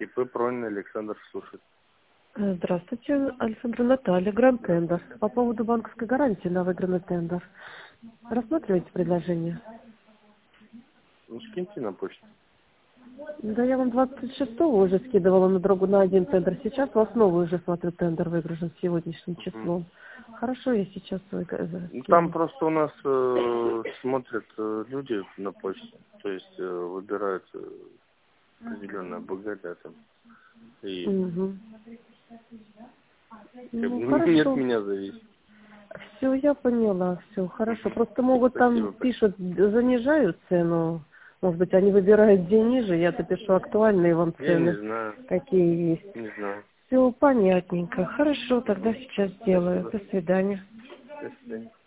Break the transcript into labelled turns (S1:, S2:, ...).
S1: ИП Пронин Александр слушает.
S2: Здравствуйте, Александра Наталья, Гранд Тендер. По поводу банковской гарантии на выигранный тендер. Рассматриваете предложение?
S1: Ну, скиньте на почту.
S2: Да я вам 26-го уже скидывала на один тендер. Сейчас в основу уже смотрю, тендер выигрышен сегодняшним числом. Хорошо, я сейчас
S1: Ну, там просто у нас смотрят люди на почте. То есть выбирают определенное БГ, да, там. И
S2: Угу. Ну,
S1: не от
S2: хорошо.
S1: меня зависит.
S2: Все, я поняла, все, хорошо. Просто могут
S1: Спасибо.
S2: там пишут, занижают цену. Может быть, они выбирают где ниже, я-то пишу актуальные вам
S1: Я не
S2: цены,
S1: знаю.
S2: какие есть.
S1: Не знаю.
S2: Все понятненько. Хорошо, тогда сейчас сделаю.
S1: Спасибо.
S2: До свидания.
S1: До свидания.